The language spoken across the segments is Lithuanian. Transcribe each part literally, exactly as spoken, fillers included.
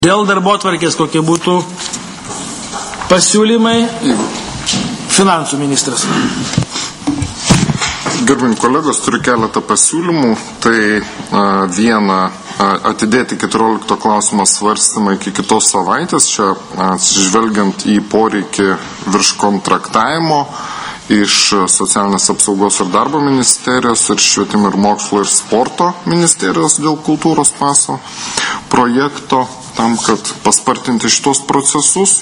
Dėl darbotvarkės kokie būtų pasiūlymai, finansų ministras. Gerbimi kolegos, turiu keletą pasiūlymų. Tai a, viena a, atidėti keturiolikto klausimo svarstymą iki kitos savaitės, čia atsižvelgiant į poreikį virš kontraktavimo iš socialinės apsaugos ir darbo ministerijos ir švietimo ir mokslo ir sporto ministerijos dėl kultūros paso projekto, tam, kad paspartinti šitos procesus.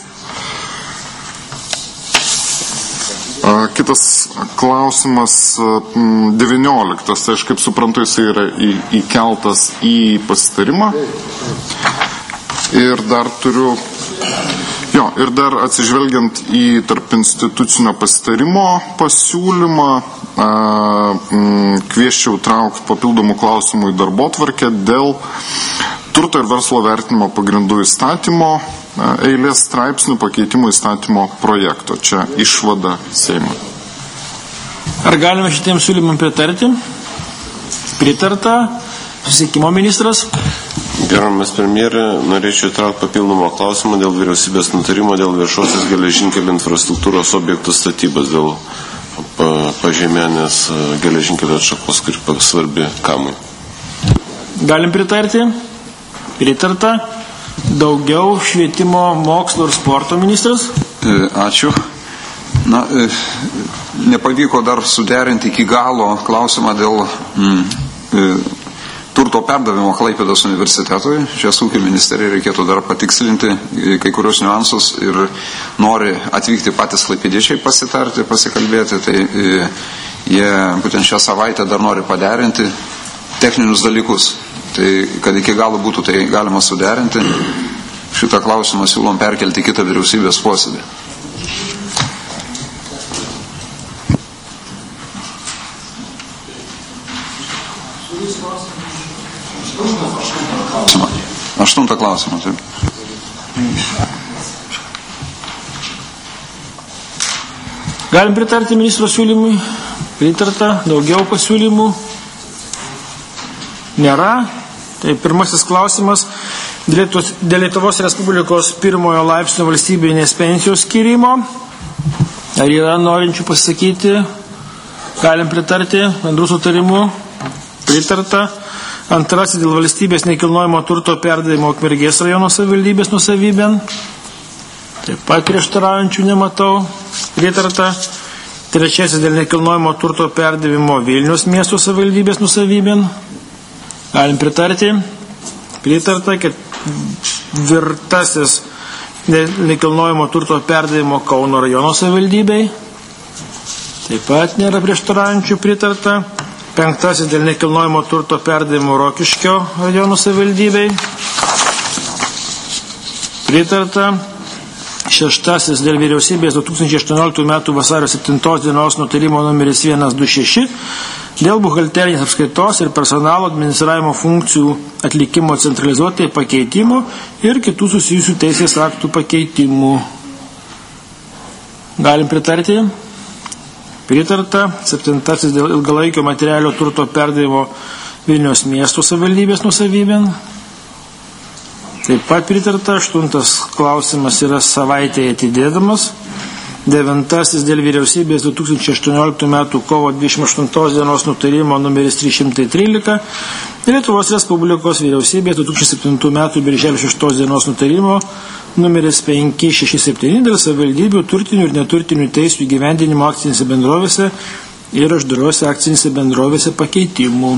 Kitas klausimas, devynioliktas, tai aš kaip suprantu, jis yra įkeltas į pasitarimą. Ir dar turiu, jo, ir dar atsižvelgiant į tarp institucinio pasitarimo pasiūlymą, kvieščiau traukti papildomų klausimų į darbotvarkę dėl turto ir verslo vertinimo pagrindų įstatymo eilės straipsnių pakeitimų įstatymo projekto. Čia išvada Seimo. Ar galime šitiems siūlymam pritarti? Pritarta. Susisiekimo ministras. Gerbiamas premjerė, norėčiau įtraukti papildomą klausimą dėl vyriausybės nutarimo dėl viešosios geležinkelių infrastruktūros objektų statybos, dėl pažemėnės geležinkelio atšakos, kuri svarbi kamui. Galim pritarti? Pritarta. Daugiau švietimo, mokslo ir sporto ministras. Ačiū. Na, nepavyko dar suderinti iki galo klausimą dėl mm, turto perdavimo Klaipėdos universitetui. Šias ūkio ministerijai reikėtų dar patikslinti kai kurios niuansus ir nori atvykti patys klaipėdiečiai pasitarti, pasikalbėti. Tai jie būtent šią savaitę dar nori paderinti techninius dalykus. Tai kad iki galo būtų tai galima suderinti, šitą klausimą siūlom perkelti kitą vyriausybės posėdį. Aštuntą klausimą, taip. Galim pritarti ministro siūlymui? Pritarta. Daugiau pasiūlymų? Nėra. Tai pirmasis klausimas dėl Lietuvos Respublikos pirmojo laipsnio valstybinės pensijos skyrimo. Ar yra norinčių pasakyti? Galim pritarti bendrų sutarimų? Pritarta. Antrasis dėl valstybės nekilnojamo turto perdavimo Ukmergės rajono savivaldybės nusavybėn. Taip pat prieštaraujančių nematau. Pritarta. Trečiasis dėl nekilnojamo turto perdavimo Vilniaus miesto savivaldybės nusavybėn. Galim pritarti. Pritarta, kad virtasis nekilnojamo turto perdavimo Kauno rajono savivaldybei. Taip pat nėra prieštaraujančių. Pritarta. Penktasis dėl nekilnojamo turto perdavimo Rokiškio rajono savivaldybei. Pritarta. Šeštasis dėl vyriausybės du tūkstančiai aštuonioliktų metų vasario septintos dienos nutarimo numeris vienas du šeši dėl buhalterinės apskaitos ir personalo administravimo funkcijų atlikimo centralizuotai pakeitimų ir kitų susijusių teisės aktų pakeitimų. Galim pritarti? Pritarta. Septintasis dėl ilgalaikio materialio turto perdavimo Vilniaus miesto savivaldybės nusavybėn. Taip pat pritarta. Aštuntas klausimas yra savaitėje atidėdamas. Devintasis dėl vyriausybės du tūkstančiai aštuonioliktų metų kovo dvidešimt aštuntos dienos nutarimo numeris trys šimtai trylika ir Lietuvos Respublikos vyriausybės du tūkstančiai septintų metų birželio šeštos dienos nutarimo numeris penki šeši septyni dėl savivaldybių turtinių ir neturtinių teisių įgyvendinimo akcinėse bendrovėse ir uždarose akcinėse bendrovėse pakeitimų.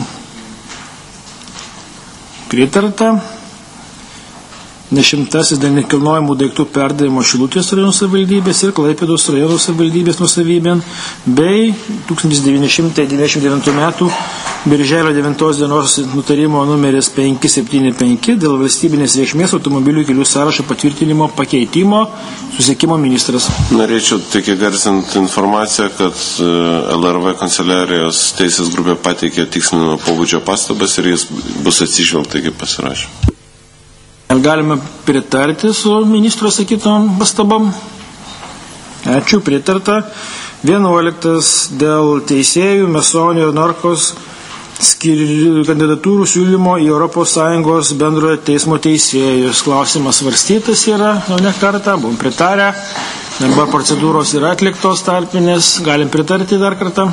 Pritarta. Dešimtasis dėl nekilnojamų daiktų perdavimo Šilutės rajono savivaldybės ir Klaipėdos rajono savivaldybės nusavybėn bei tūkstantis devyni šimtai devyniasdešimt devintų metų birželio devintos dienos nutarimo numeris penki septyni penki dėl valstybinės reikšmės automobilių kelių sąrašo patvirtinimo pakeitimo. Susisiekimo ministras. Norėčiau tik įgarsinti informaciją, kad L R V kanceliarijos teisės grupė pateikė tikslinimo pobūdžio pastabas ir jis bus atsižvelgta iki pasirašymo. Ar galime pritarti su ministro sakytom pastabom? Ačiū, pritarta. Vienuoliktas dėl teisėjų, Mesonio ir Norkos kandidatūrų siūlymo į Europos Sąjungos bendrojo teismo teisėjus. Klausimas svarstytas yra, jau ne kartą, buvom pritarę. Dabar procedūros yra atliktos tarpinės. Galim pritarti dar kartą.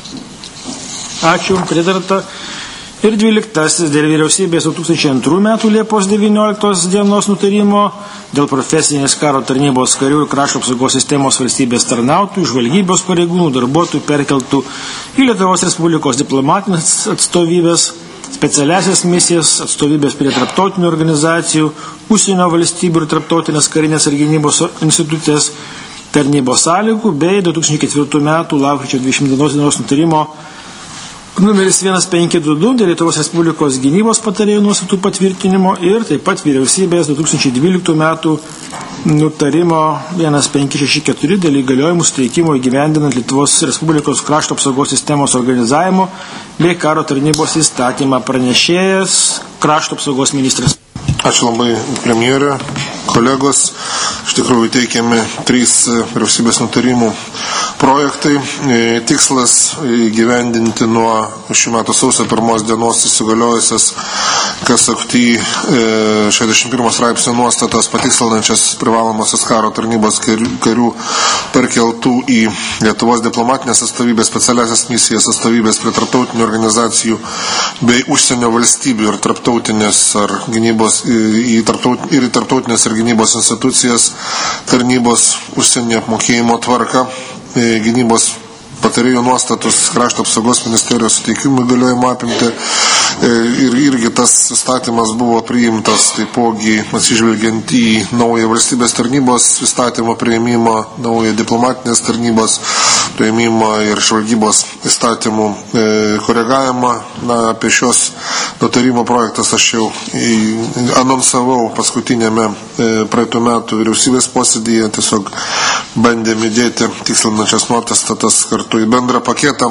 Ačiū, pritarta. Ir dvyliktasis dėl vyriausybės du tūkstančiai antrų metų Liepos devynioliktos dienos nutarimo dėl profesinės karo tarnybos karių ir krašto apsaugos sistemos valstybės tarnautojų, žvalgybos pareigūnų, darbuotojų perkeltų į Lietuvos Respublikos diplomatinės atstovybės, specialiasias misijas, atstovybės prie tarptautinių organizacijų, užsienio valstybių ir tarptautinės karinės ir gynybos institutės tarnybos sąlygų bei du tūkstančiai ketvirtų metų lapkričio dvidešimtos dienos nutarimo numeris vienas penki du du dėl Lietuvos Respublikos gynybos patarėjų nuostatų patvirtinimo ir taip pat vyriausybės du tūkstančiai dvyliktų metų nutarimo vienas penki šeši keturi dėl įgaliojimų suteikimo įgyvendinant Lietuvos Respublikos krašto apsaugos sistemos organizavimo bei karo tarnybos įstatymą. Pranešėjas krašto apsaugos ministras. Ačiū labai, premjerė, kolegos. Iš tikrųjų teikiami trys vyriausybės nutarimų projektai. Tikslas įgyvendinti nuo šių metų sausio pirmos dienos įsigaliojusias kas akty šešiasdešimt pirmo straipsnio nuostatas patikslinančias privalomosios karo tarnybos karių perkeltų į Lietuvos diplomatinės atstovybės, specialiasias misijas, atstovybės prie tarptautinių organizacijų bei užsienio valstybių ir tarptautinės ar gynybos į tarptaut, ir į tarptautinės ir gynybos institucijas tarnybos užsienio apmokėjimo tvarka, gynybos patarėjų nuostatus, krašto apsaugos ministerijos suteikimų įgaliojimo apimti ir irgi tas įstatymas buvo priimtas taipogi atsižvelgiant į naują valstybės tarnybos įstatymo priėmimą, naują diplomatinės tarnybos priėmimą ir žvalgybos įstatymų e, koregavimą. Na, apie šios nutarimo projektas aš jau anonsavau paskutinėme e, praeitų metų vyriausybės posėdyje, tiesiog bandėm įdėti tikslinančias nuostatas kartu į bendrą paketą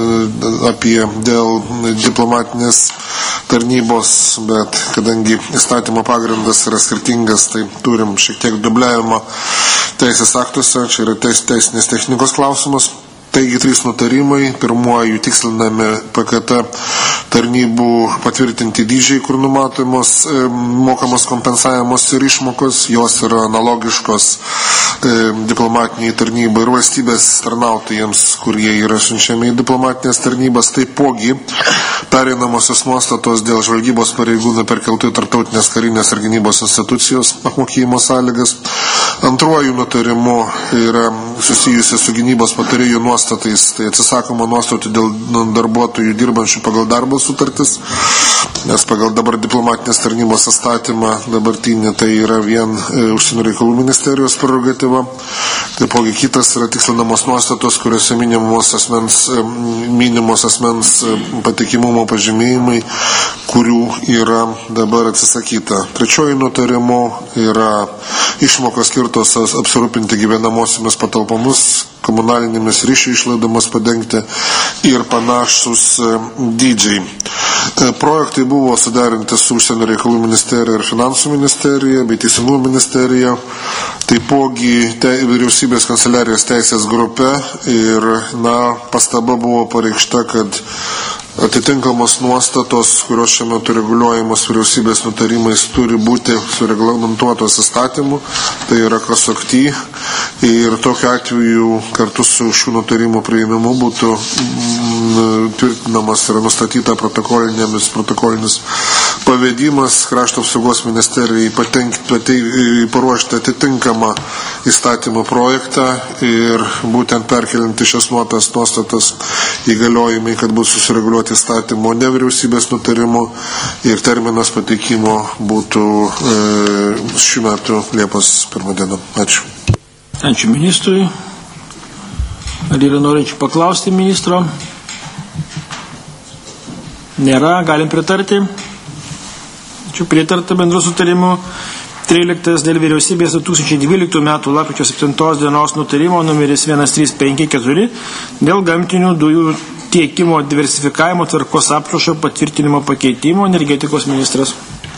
apie dėl diplomatinės tarnybos, bet kadangi įstatymo pagrindas yra skirtingas, tai turim šiek tiek dubliavimo teisės aktuose, čia yra teis, teisinės technikos klausimas. Taigi trys nutarimai, pirmuoju tikslinami P K T tarnybų patvirtinti dydžiai, kur numatomos e, mokamos kompensavimos ir išmokos, jos yra analogiškos e, diplomatiniai tarnybai ir valstybės tarnautojams, kurie yra siunčiami į diplomatinės tarnybas, taipogi pereinamosios nuostatos dėl žvalgybos pareigūnų perkeltų į tarptautinės karinės ir gynybos institucijos apmokėjimo sąlygas. Antruoju nutarimu yra susijusi su gynybos patarėjų nuostatais, tai atsisakoma nuostatų dėl darbuotojų dirbančių pagal darbo sutartis, nes pagal dabar diplomatinės tarnybos įstatymą dabartinį tai yra vien e, užsienio reikalų ministerijos prerogatyva. Taipogi kitas yra tikslinamos nuostatos, kuriuose minimos asmens, e, minimos asmens e, patikimumo pažymėjimai, kurių yra dabar atsisakyta. Trečioji nutarimu yra išmokos skirtos apsirūpinti gyvenamosiomis patalpomis, komunalinėmis ryšių išlaidomis padengti ir panašus dydžiai. Projektai buvo suderinti su užsienio reikalų ministerija ir finansų ministerija bei teisingumo ministerija, taipogi te, vyriausybės kanceliarijos teisės grupe ir na, pastaba buvo pareikšta, kad atitinkamos nuostatos, kurios šiuo metu reguliuojamos vyriausybės nutarimais, turi būti sureglamentuotos įstatymu, tai yra kas akty, ir tokiu atveju kartu su šių nutarimų priėmimu būtų mm, tvirtinamas ir nustatyta protokolinis pavedimas krašto apsaugos ministerijai paruošti atitinkamą įstatymo projektą ir būtent perkelinti šias nuostatas įgaliojimai, kad būtų susireguliuoti įstatymo nevyriausybės nutarimu ir terminas pateikimo būtų e, šių metų Liepos pirmą dieną. Ačiū. Ačiū ministrui. Ar yra norinčių paklausti ministro? Nėra, galim pritarti. Ačiū, pritarta bendru sutarimu. tryliktas dėl vyriausybės du tūkstančiai dvyliktų metų lapkričio septintos dienos nutarimo numeris vienas trys penki keturi dėl gamtinių dujų tiekimo diversifikavimo tvarkos aprašo patvirtinimo pakeitimo. Energetikos ministras.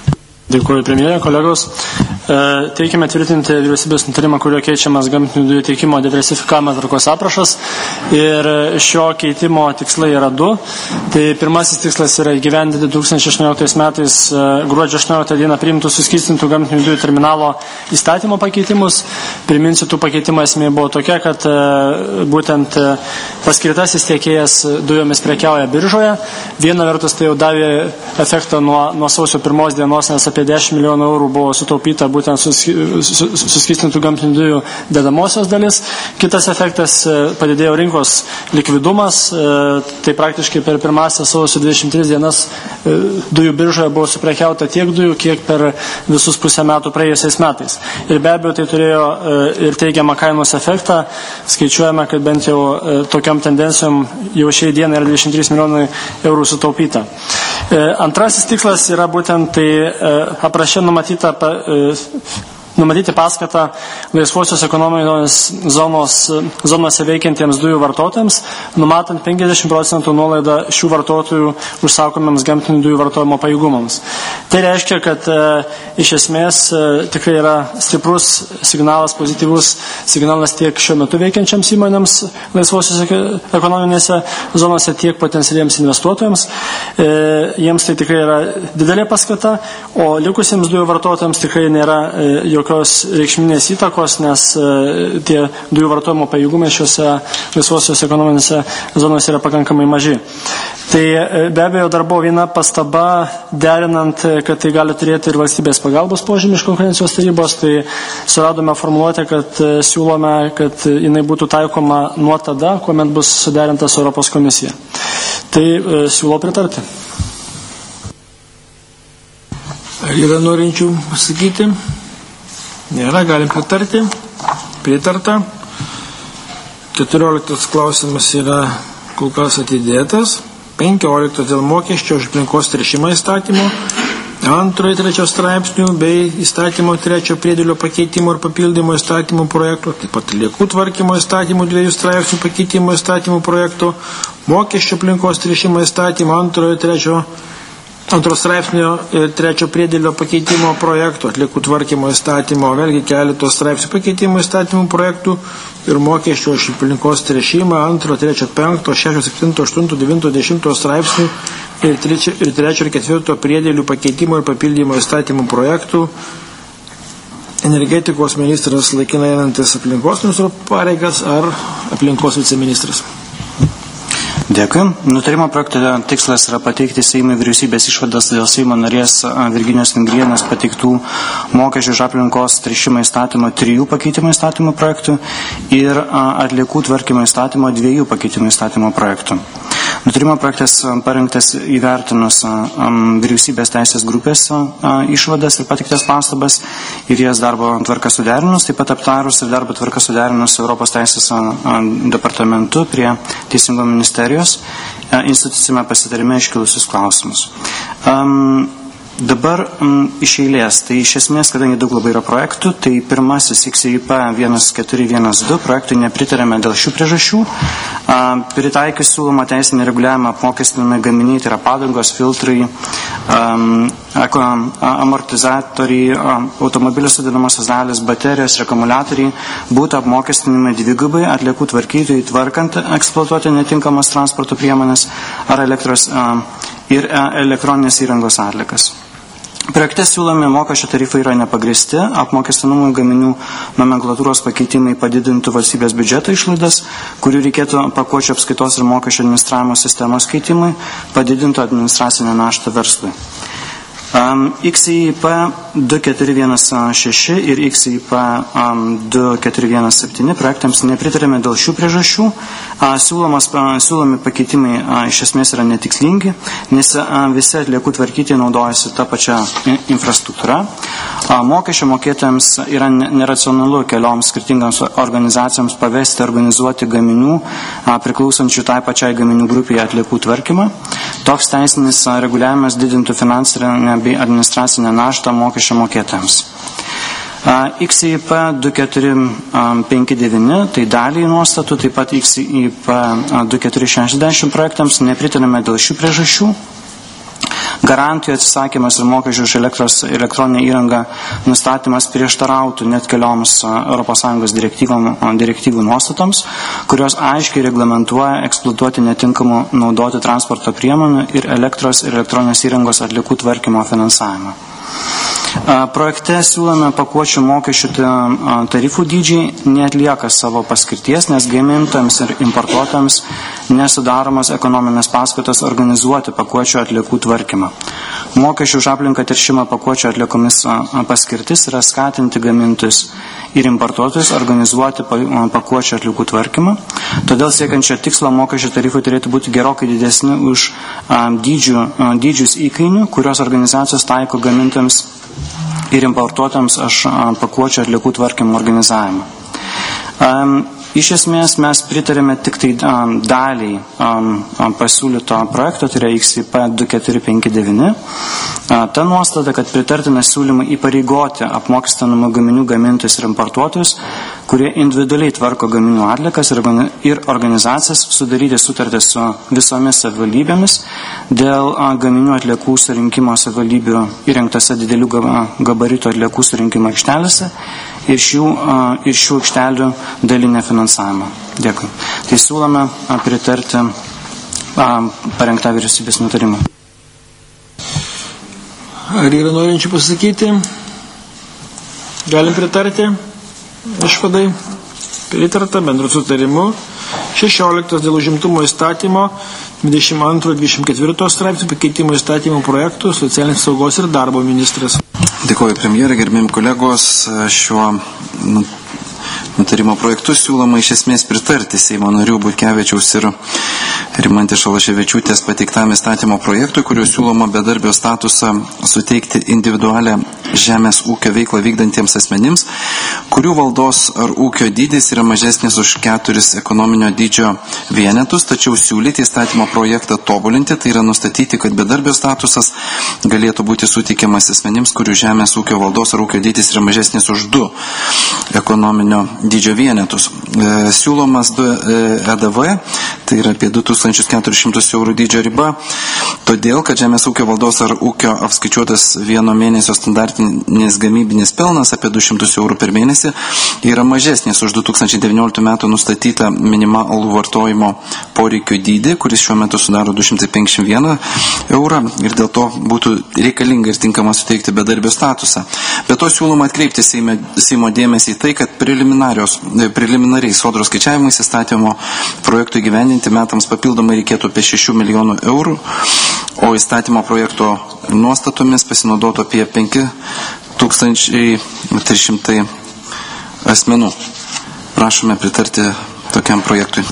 Dėkuoju premjerė, kolegos. Teikime tvirtinti vyriausybės nutarimą, kurio keičiamas gamtinių dujų tiekimo diversifikavimo tvarkos aprašas. Ir šio keitimo tikslai yra du. Tai pirmasis tikslas yra įgyvendinti du tūkstančiai aštuonioliktais metais gruodžio aštuonioliktą dieną priimtų suskystintų gamtinių dujų terminalo įstatymo pakeitimus. Priminsiu, tų pakeitimų esmė buvo tokia, kad būtent paskirtasis tiekėjas dujomis prekiauja biržoje. Viena vertus tai jau davė efektą nuo, nuo sausio pirmos dienos, nes apie dešimt milijonų eurų buvo sutaupyta būtent suskystintų gamtinių dujų dedamosios dalis. Kitas efektas – padidėjo rinkos likvidumas. Tai praktiškai per pirmąsias sausio dvidešimt tris dienas dujų biržoje buvo suprekiauta tiek dujų, kiek per visus pusę metų praėjusiais metais. Ir be abejo tai turėjo ir teigiamą kainos efektą. Skaičiuojame, kad bent jau tokiam tendencijom jau šiai dienai yra dvidešimt trys milijonai eurų sutaupyta. Antrasis tikslas yra būtent tai apraše numatyta numatyti paskatą laisvosios ekonominės zonos, zonose veikiantiems dujų vartotojams, numatant penkiasdešimt procentų nuolaidą šių vartotojų užsakomiems gamtinių dujų vartojimo pajėgumams. Tai reiškia, kad e, iš esmės e, tikrai yra stiprus signalas, pozityvus signalas tiek šiuo metu veikiančiams įmonėms laisvosios ekonominėse zonose, tiek potencialiems investuotojams. E, jiems tai tikrai yra didelė paskata, o likusiems dujų vartotojams tikrai nėra e, jokios reikšminės įtakos, nes tie dujų vartojimo pajėgumai šiuose laisvosios ekonominėse zonose yra pakankamai maži. Tai be abejo dar buvo viena pastaba, derinant, kad tai gali turėti ir valstybės pagalbos požymį iš konkurencijos tarybos, tai suradome formuluotę, kad siūlome, kad jinai būtų taikoma nuo tada, kuomet bus suderinta su Europos komisija. Tai siūlau pritarti. Ar yra norinčių pasakyti? Nėra, galim pritarti. Pritarta. keturioliktas klausimas yra kol kas atidėtas. penkioliktas dėl mokesčio už aplinkos teršimą įstatymo, antrojo ir trečio straipsnių bei įstatymo trečio priedėlio pakeitimo ir papildymo įstatymų projektų, taip pat atliekų tvarkymo įstatymų dviejų straipsnių pakeitimo įstatymų projektų, mokesčio aplinkos teršimą įstatymo antrojo ir trečio Antros straipsnio ir trečio priedėlio pakeitimo projektų, atliekų tvarkymo įstatymo, vėlgi keletos straipsnių pakeitimo įstatymų projektų ir mokesčio už aplinkos teršimą antro, trečio, penkto, šešto, septinto, aštunto, devinto, dešimto straipsnių ir trečio ir, trečio, ir ketvirto priedėlių pakeitimo ir papildymo įstatymų projektų. Energetikos ministras laikinai einantis aplinkos ministro pareigas ar aplinkos viceministras. Dėkui. Nutarimo projekto tikslas yra pateikti Seimui vyriausybės išvadas dėl Seimo narės Virginijos Vingrienės pateiktų mokesčių už aplinkos teršimą įstatymo trijų pakeitimų įstatymų projektų ir atliekų tvarkymo įstatymo dviejų pakeitimų įstatymo projektų. Nutarimo projektas parengtas įvertinus vyriausybės teisės grupės išvadas ir pateiktas pastabas ir jas darbo tvarka suderinus, taip pat aptarus ir darbo tvarka suderinus Europos teisės departamentu prie Teisingumo ministerijos institucijame pasitarime iškilusius klausimus. Um, Dabar m, iš eilės, tai iš esmės, kadangi daug labai yra projektų, tai pirmasis X I P vienas keturi vienas du projektui nepritarėme dėl šių priežasčių. A, pritaikius siūloma teisinį reguliavimą apmokestinami gaminiai, tai yra padangos, filtrai, um, amortizatoriai, automobilio sudedamosios dalys, baterijos ir akumuliatoriai būtų apmokestinami dvigubai atliekų tvarkytojai tvarkant eksploatuoti netinkamas transporto priemonės ar elektros a, ir a, elektroninės įrangos atlikas. Projekte siūlomi mokesčio tarifai yra nepagristi, apmokestinamų gaminių nomenklatūros pakeitimai padidintų valstybės biudžeto išlaidas, kurių reikėtų pakuočių apskaitos ir mokesčio administravimo sistemos keitimui, padidintų administracinę naštą verslui. Um, X I P du keturi vienas šeši ir X I P um, du keturi vienas septyni projektams nepritarėme dėl šių priežasčių. Uh, siūlomas, uh, siūlomi pakeitimai uh, iš esmės yra netikslingi, nes uh, visi atliekų tvarkyti naudojasi tą pačią infrastruktūrą. Uh, mokesčio mokėtojams yra neracionalu kelioms skirtingoms organizacijoms pavesti organizuoti gaminių uh, priklausančių tai pačiai gaminių grupėje atliekų tvarkymą. Toks teisinis uh, reguliavimas didintų finansinę bei administracinę naštą mokesčio mokėtojams. X I P du keturi penki devyni, tai daliai nuostatų, taip pat X I P du keturi šešiasdešimt projektams nepritarėme dėl šių priežasčių. garantijų atsisakymas ir mokesčių už elektros elektroninę įrangą nustatymas prieštarautų net kelioms Europos Sąjungos direktyvų nuostatoms, kurios aiškiai reglamentuoja eksploatuoti netinkamų naudoti transporto priemonių ir elektros ir elektroninės įrangos atliekų tvarkymo finansavimą. Projekte siūlome pakuočių mokesčių tarifų dydžiai neatlieka savo paskirties, nes gamintojams ir importuotojams nesudaromos ekonominės paskatos organizuoti pakuočių atliekų tvarkymą. Mokesčių už aplinką teršimą pakuočių atliekomis paskirtis yra skatinti gamintojus ir importuotojus organizuoti pakuočių atliekų tvarkymą. Todėl siekiančio tikslo mokesčių tarifai turėtų būti gerokai didesni už dydžių, dydžius įkainių, kurios organizacijos taiko gamintojams ir importuotams aš pakuočių atliekų tvarkymo organizavimą. Um, iš esmės mes pritarėme tik tai um, daliai um, pasiūlyto projekto, tai yra X I P du keturi penki devyni. Uh, ta nuostata, kad pritartina siūlymą įpareigoti apmokestinamų gaminių gamintojus ir importuotojus, kurie individualiai tvarko gaminių atliekas ir organizacijas, sudaryti sutartį su visomis savivaldybėmis dėl uh, gaminių atliekų surinkimo savivaldybių įrengtose didelių gabaritų atliekų surinkimo aikštelėse ir šių, uh, ir šių aikštelių dalinę finansavimą. Dėkui. Tai siūlome uh, pritarti uh, parengtą vyriausybės nutarimą. Ar yra norinčių pasakyti? Galim pritarti? Išvadai pritarta bendru sutarimu. šešioliktas dėl užimtumo įstatymo, dvidešimt antras dvidešimt ketvirtas straipsnių pakeitimo įstatymo projektų socialinės saugos ir darbo ministras. Dėkuoju premjerė, gerbėjim kolegos, šiuo nutarimo projektu siūloma iš esmės pritarti Seimo narių Butkevičiaus ir Rimantės Šalaševičiūtės pateiktam įstatymo projektui, kuriuo siūloma bedarbio statusą suteikti individualią žemės ūkio veiklą vykdantiems asmenims, kurių valdos ar ūkio dydis yra mažesnis už keturis ekonominio dydžio vienetus, tačiau siūlyti įstatymo projektą tobulinti, tai yra nustatyti, kad bedarbio statusas galėtų būti suteikiamas asmenims, kurių žemės ūkio valdos ar ūkio dydis yra mažesnis už du ekonominio dydžio vienetus. E, siūlomas du E D V, tai yra apie du tūkstančius keturis šimtus eurų dydžio riba, todėl, kad žemės ūkio valdos ar ūkio apskaičiuotas vieno mėnesio standartinis gamybinis pelnas apie du šimtus eurų per mėnesį yra mažesnis už du tūkstančiai devynioliktų metų nustatytą minimalų vartojimo poreikio dydį, kuris šiuo metu sudaro du šimtai penkiasdešimt vieną eurą ir dėl to būtų reikalinga ir tinkama suteikti bedarbio statusą. Be to siūloma atkreipti Seime, Seimo dėmesį į tai, kad preliminariai sodros skaičiavimais įstatymo projektų įgyvendinti metams papildomai reikėtų apie šešių milijonų eurų, o įstatymo projekto nuostatomis pasinaudotų apie penki tūkstančiai trys šimtai asmenų. Prašome pritarti tokiam projektui.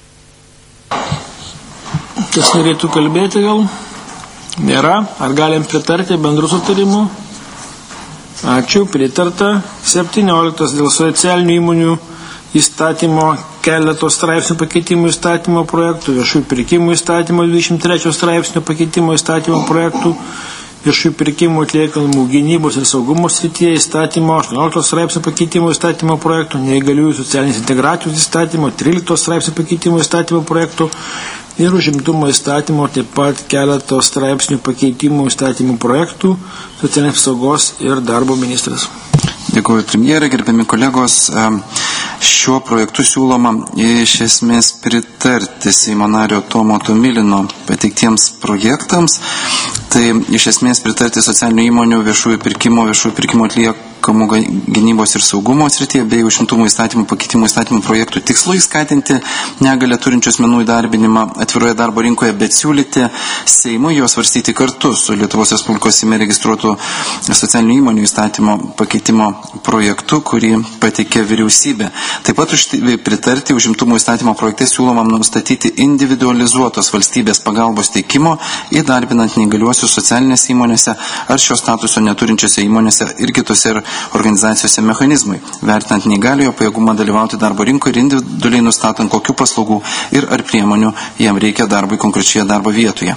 Kas norėtų kalbėti gal? Nėra. Ar galim pritarti bendrų sutarimų? Ačiū, pritarta. septynioliktas dėl socialinių įmonių įstatymo keleto straipsnių pakeitimų įstatymo projektų, viešųjų pirkimų įstatymo dvidešimt trečio straipsnio pakeitimų įstatymo projektų, viešųjų pirkimų atliekamų gynybos ir saugumo srityje įstatymo aštuoniolikto straipsnio pakeitimų įstatymo projektų, neįgaliųjų socialinės integracijos įstatymo trylikto straipsnio pakeitimų įstatymo projektų ir užimtumo įstatymo taip pat keleto straipsnių pakeitimų įstatymų projektų, socialinės apsaugos ir darbo ministras. Dėkuoju premjerė, gerbiami kolegos. Šiuo projektu siūloma iš esmės pritarti Seimo nario Tomo Tomilino pateiktiems projektams. Tai iš esmės pritarti socialinių įmonių viešųjų pirkimo, viešųjų pirkimo atliekamų gynybos ir saugumo srityje bei užimtumo įstatymų pakeitimų įstatymų projektų tikslui skatinti negalę turinčių asmenų įdarbinimą atviroje darbo rinkoje, bet siūlyti Seimui juos svarstyti kartu su Lietuvos Respublikos Seime registruotų socialinių įmonių įstatymo pakeitimo projektu, kurį pateikė vyriausybė. Taip pat pritarti užimtumo įstatymo projekte siūlomam nustatyti individualizuotos valstybės pagalbos teikimo įdarbinant neįgaliuosius socialinėse įmonėse ar šio statuso neturinčiose įmonėse ir kitose organizacijose mechanizmai, vertinant neįgaliojo pajėgumą dalyvauti darbo rinkoje ir individualiai nustatant kokių paslaugų ir ar priemonių jam reikia darbui konkrečioje darbo vietoje.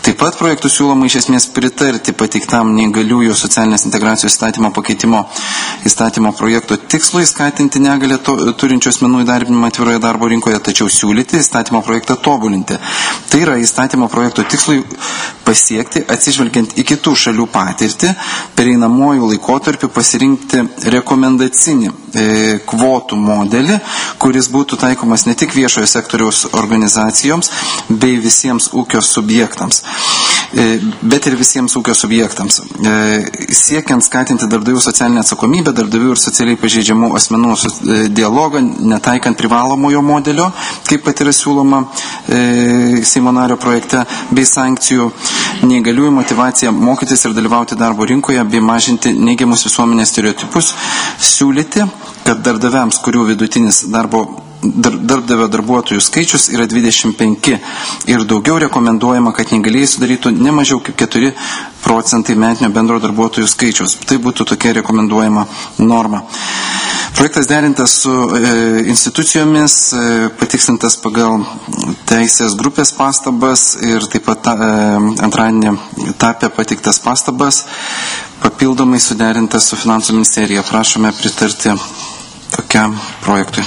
Taip pat projektų siūloma iš esmės pritarti pateiktam neįgaliųjų socialinės integracijos įstatymo pakeitimo įstatymo projekto tikslui skatinti negalę turinčių asmenų įdarbinimą atviroje darbo rinkoje, tačiau siūlyti įstatymo projektą tobulinti. Tai yra įstatymo projekto tikslui pasiekti, atsižvelgiant į kitų šalių patirtį, pereinamojų laikotarpių pasirinkti rekomendacinį e, kvotų modelį, kuris būtų taikomas ne tik viešojo sektoriaus organizacijoms bei visiems ūkio subjektams, e, bet ir visiems ūkio subjektams. E, siekiant skatinti darbdavių socialinę atsakomybę, darbdavių ir socialiai pažeidžiamų asmenų e, dialogą, netaikant privalomojo modelio, kaip pat yra siūloma e, Seimo nario projekte, bei sankcijų, neįgaliųjų motyvaciją mokytis ir dalyvauti darbo rinkoje, bei mažinti neigiamus visuomenės stereotipus, siūlyti, kad darbdaviams, kurių vidutinis darbo Dar, darbdavio darbuotojų skaičius yra dvidešimt penki ir daugiau, rekomenduojama, kad neįgalieji sudarytų ne mažiau kaip keturi procentai metinio bendro darbuotojų skaičiaus. Tai būtų tokia rekomenduojama norma. Projektas derintas su e, institucijomis, e, patikslintas pagal teisės grupės pastabas ir taip pat ta, e, antradienį tapę patiktas pastabas, papildomai suderintas su Finansų ministerija. Prašome pritarti tokiam projektui.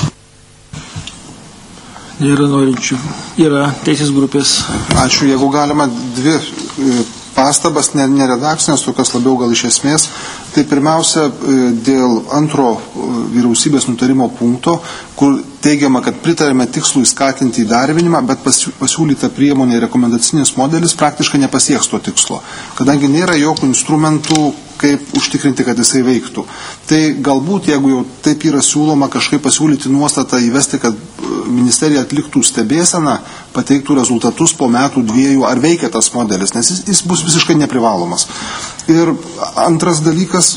Yra norinčių. Yra teisės grupės. Ačiū. Jeigu galima dvi pastabas, ne, ne redakcinės, tokias labiau gal iš esmės, tai pirmiausia dėl antro vyriausybės nutarimo punkto, kur teigiama, kad pritarėme tikslui skatinti įdarbinimą, bet pasiūlyta priemonė rekomendacinis modelis praktiškai nepasieks to tikslo, kadangi nėra jokių instrumentų, kaip užtikrinti, kad jisai veiktų. Tai galbūt, jeigu jau taip yra siūloma kažkaip pasiūlyti nuostatą įvesti, kad ministerija atliktų stebėseną, pateiktų rezultatus po metų dviejų, ar veikia tas modelis, nes jis, jis bus visiškai neprivalomas. Ir antras dalykas,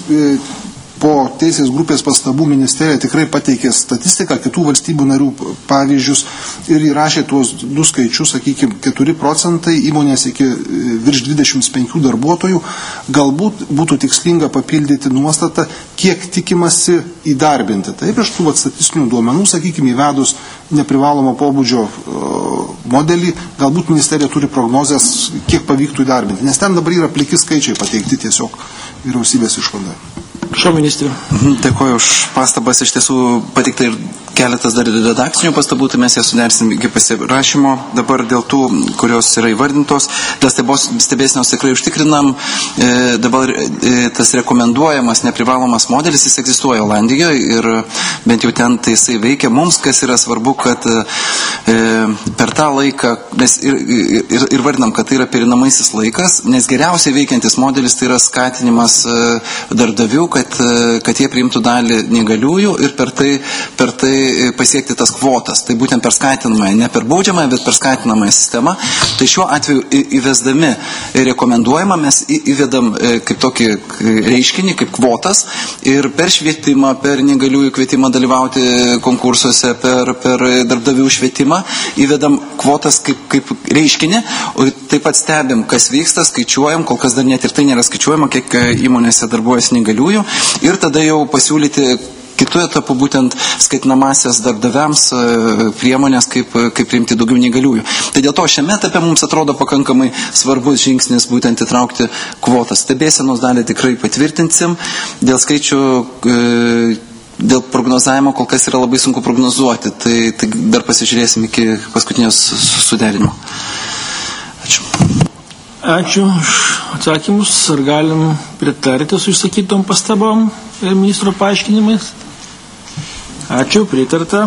po teisės grupės pastabų ministerija tikrai pateikė statistiką, kitų valstybių narių pavyzdžius ir įrašė tuos du skaičius, sakykime, keturi procentai įmonės iki virš dvidešimt penkių darbuotojų. Galbūt būtų tikslinga papildyti nuostatą, kiek tikimasi įdarbinti. Taip, iš tų statistinių duomenų, sakykime, įvedus neprivalomo pobūdžio modelį, galbūt ministerija turi prognozes, kiek pavyktų įdarbinti. Nes ten dabar yra pliki skaičiai pateikti tiesiog vyriausybės išvadoje. Šio ministrė. Dėkuoju už pastabas, iš tiesų pateikta ir keletas dar redakcinių pastabų, tai mes jas sudersim iki pasirašymo. Dabar dėl tų, kurios yra įvardintos, dėl stebėsenos tikrai užtikrinam, e, dabar e, tas rekomenduojamas neprivalomas modelis, jis egzistuoja Olandijoje ir bent jau ten tai jisai veikia. Mums, kas yra svarbu, kad e, per tą laiką, mes ir, ir, ir vardinam, kad tai yra perinamaisiais laikas, nes geriausiai veikiantis modelis tai yra skatinimas e, darbdavių, kad, e, kad jie priimtų dalį neįgaliųjų ir per tai, per tai pasiekti tas kvotas. Tai būtent per skatinamąją, ne per baudžiamąją, bet per skatinamąją sistemą. Tai šiuo atveju įvesdami rekomenduojama, mes įvedam kaip tokį reiškinį, kaip kvotas ir per švietimą, per neįgaliųjų kvietimą dalyvauti konkursuose, per, per darbdavių švietimą įvedam kvotas kaip, kaip reiškinį, o taip pat stebim, kas vyksta, skaičiuojam, kol kas dar net ir tai nėra skaičiuojama, kiek įmonėse darbuojasi neįgaliųjų ir tada jau pasiūlyti kitų etapų būtent skatinamasias darbdaviams priemonės, kaip, kaip priimti daugiau neįgaliųjų. Tai dėl to šiame etape mums atrodo pakankamai svarbus žingsnis būtent įtraukti kvotas. Stebėsenos dalį tikrai patvirtinsim. Dėl skaičių, dėl prognozavimo kol kas yra labai sunku prognozuoti. Tai, tai dar pasižiūrėsim iki paskutinio suderinimo. Ačiū. Ačiū už atsakymus. Ar galim pritarti su išsakytom pastabom ir ministro paaiškinimais? Ačiū, pritarta.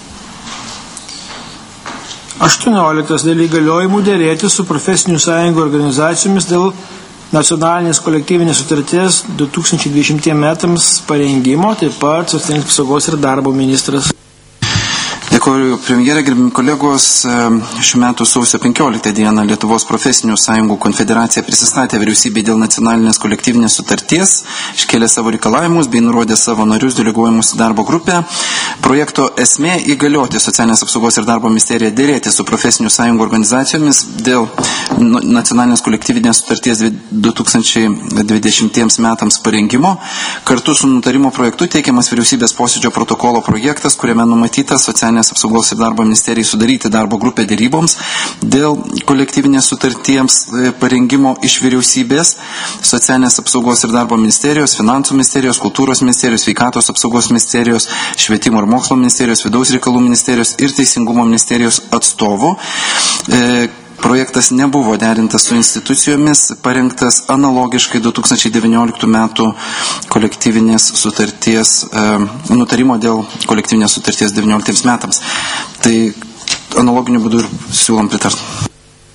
aštuonioliktas dėl įgaliojimų dėrėti su profesinių sąjungų organizacijomis dėl nacionalinės kolektyvinės sutarties du tūkstančiai dvidešimtiems metams parengimo, taip pat socialinės apsaugos ir darbo ministras. Dėkuoju, premjerė, gerbimi kolegos. Šiuo metu sausio penkioliktą dieną Lietuvos profesinių sąjungų konfederacija prisistatė vyriausybei dėl nacionalinės kolektyvinės sutarties, iškėlė savo reikalavimus bei nurodė savo narius deleguojamus į darbo grupę. Projekto esmė įgalioti socialinės apsaugos ir darbo ministeriją dėrėti su profesinių sąjungų organizacijomis dėl nacionalinės kolektyvinės sutarties du tūkstančiai dvidešimtiems metams parengimo. Kartu su nutarimo projektu teikiamas vyriausybės posėdžio protokolo projektas, kuriame numatyta socialinės apsaugos ir darbo ministerijai sudaryti darbo grupę dėryboms dėl kolektyvinės sutartiems parengimo iš vyriausybės, socialinės apsaugos ir darbo ministerijos, finansų ministerijos, kultūros ministerijos, sveikatos apsaugos ministerijos, švietimo ir mokslo ministerijos, vidaus reikalų ministerijos ir teisingumo ministerijos atstovų. E, Projektas nebuvo derintas su institucijomis, parengtas analogiškai du tūkstančiai devynioliktų metų kolektyvinės sutarties, e, nutarimo dėl kolektyvinės sutarties devynioliktiems metams. Tai analoginiu būdu ir siūlom pritarti.